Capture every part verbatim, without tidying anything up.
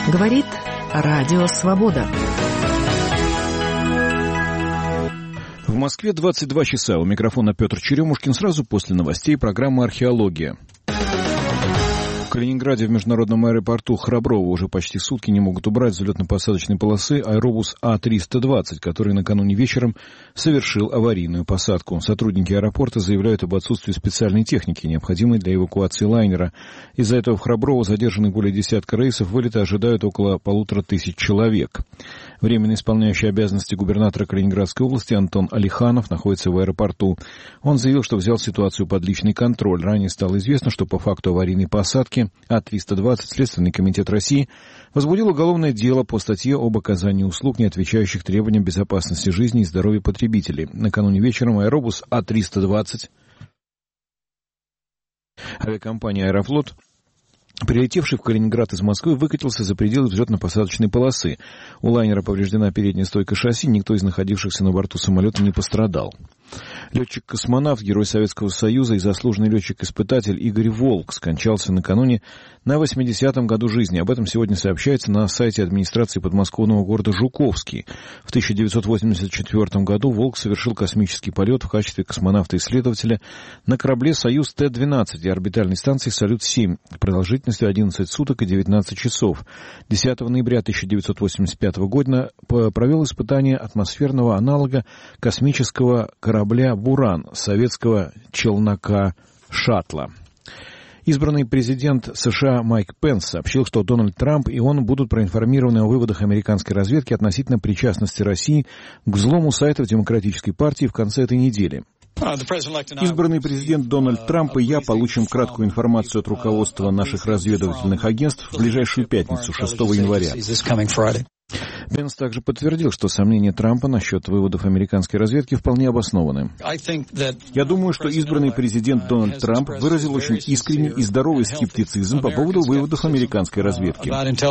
Говорит Радио Свобода. В Москве двадцать два часа. У микрофона Петр Черемушкин. Сразу после новостей программа «Археология». В Калининграде в международном аэропорту Храброво уже почти сутки не могут убрать с взлетно-посадочной полосы аэробус А триста двадцать, который накануне вечером совершил аварийную посадку. Сотрудники аэропорта заявляют об отсутствии специальной техники, необходимой для эвакуации лайнера. Из-за этого в Храброво задержаны более десятка рейсов, вылета ожидают около полутора тысяч человек. Временно исполняющий обязанности губернатора Калининградской области Антон Алиханов находится в аэропорту. Он заявил, что взял ситуацию под личный контроль. Ранее стало известно, что по факту аварийной посадки А триста двадцать Следственный комитет России возбудил уголовное дело по статье об оказании услуг, не отвечающих требованиям безопасности жизни и здоровья потребителей. Накануне вечером аэробус А триста двадцать авиакомпании «Аэрофлот», прилетевший в Калининград из Москвы, выкатился за пределы взлетно-посадочной полосы. У лайнера повреждена передняя стойка шасси, никто из находившихся на борту самолета не пострадал. Летчик-космонавт, герой Советского Союза и заслуженный летчик-испытатель Игорь Волк скончался накануне на восьмидесятом году жизни. Об этом сегодня сообщается на сайте администрации подмосковного города Жуковский. В тысяча девятьсот восемьдесят четвёртом году Волк совершил космический полет в качестве космонавта-исследователя на корабле «Союз Т двенадцать» и орбитальной станции «Салют-семь» продолжительностью одиннадцать суток и девятнадцать часов. десятого ноября тысяча девятьсот восемьдесят пятого года провел испытание атмосферного аналога космического корабля «Буран» советского челнока-шаттла. Избранный президент США Майк Пенс сообщил, что Дональд Трамп и он будут проинформированы о выводах американской разведки относительно причастности России к взлому сайтов Демократической партии в конце этой недели. Избранный президент Дональд Трамп и я получим краткую информацию от руководства наших разведывательных агентств в ближайшую пятницу, шестого января. Пенс также подтвердил, что сомнения Трампа насчет выводов американской разведки вполне обоснованы. Я думаю, что избранный президент Дональд Трамп выразил очень искренний и здоровый скептицизм по поводу выводов американской разведки.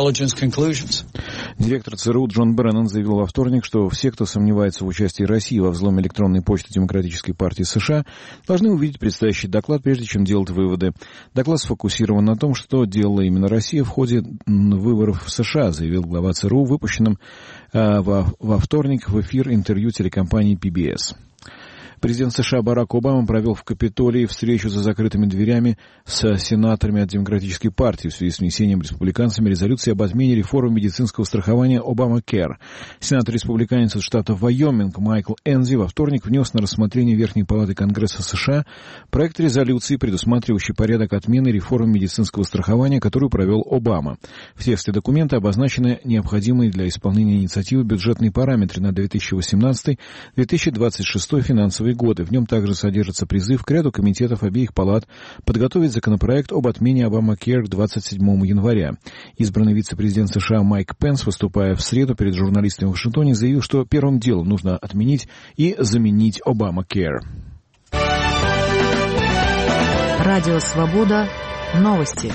Директор ЦРУ Джон Бреннан заявил во вторник, что все, кто сомневается в участии России во взломе электронной почты Демократической партии США, должны увидеть предстоящий доклад, прежде чем делать выводы. Доклад сфокусирован на том, что делала именно Россия в ходе выборов в США, заявил глава ЦРУ, выпущенным во, во вторник в эфир интервью телекомпании пи би эс. Президент США Барак Обама провел в Капитолии встречу за закрытыми дверями с сенаторами от Демократической партии в связи с внесением республиканцами резолюции об отмене реформы медицинского страхования Обамакер. Сенатор-республиканец из штата Вайоминг Майкл Энзи во вторник внес на рассмотрение Верхней палаты Конгресса США проект резолюции, предусматривающий порядок отмены реформы медицинского страхования, которую провел Обама. В тексте документа обозначены необходимые для исполнения инициативы бюджетные параметры на две тысячи восемнадцатый — две тысячи двадцать шестой финансовый годы. В нем также содержится призыв к ряду комитетов обеих палат подготовить законопроект об отмене Обамакер к двадцать седьмому января. Избранный вице-президент США Майк Пенс, выступая в среду перед журналистами в Вашингтоне, заявил, что первым делом нужно отменить и заменить Обамакер. Радио Свобода. Новости.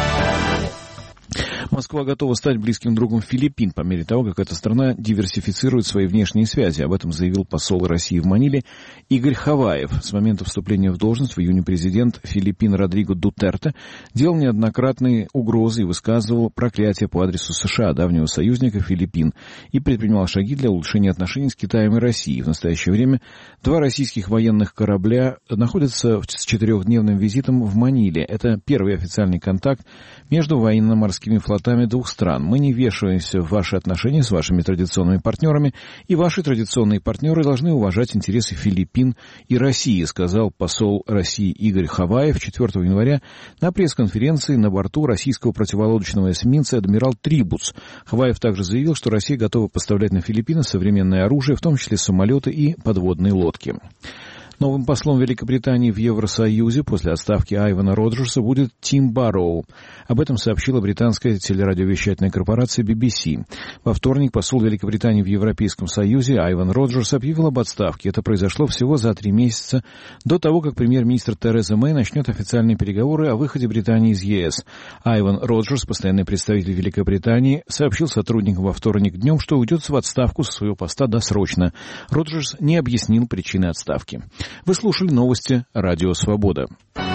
Москва готова стать близким другом Филиппин по мере того, как эта страна диверсифицирует свои внешние связи. Об этом заявил посол России в Маниле Игорь Хаваев. С момента вступления в должность в июне президент Филиппин Родриго Дутерте делал неоднократные угрозы и высказывал проклятия по адресу США, давнего союзника Филиппин, и предпринимал шаги для улучшения отношений с Китаем и Россией. В настоящее время два российских военных корабля находятся с четырехдневным визитом в Маниле. Это первый официальный контакт между военно-морскими флотами двух стран. Мы не вешаемся в ваши отношения с вашими традиционными партнерами, и ваши традиционные партнеры должны уважать интересы Филиппин и России, сказал посол России Игорь Хаваев четвёртого января на пресс-конференции на борту российского противолодочного эсминца «Адмирал Трибуц». Хаваев также заявил, что Россия готова поставлять на Филиппины современное оружие, в том числе самолеты и подводные лодки. Новым послом Великобритании в Евросоюзе после отставки Айвана Роджерса будет Тим Барроу. Об этом сообщила британская телерадиовещательная корпорация би би си. Во вторник посол Великобритании в Европейском Союзе Айван Роджерс объявил об отставке. Это произошло всего за три месяца до того, как премьер-министр Тереза Мэй начнет официальные переговоры о выходе Британии из е эс. Айван Роджерс, постоянный представитель Великобритании, сообщил сотрудникам во вторник днем, что уйдет в отставку со своего поста досрочно. Роджерс не объяснил причины отставки. Вы слушали новости Радио Свобода.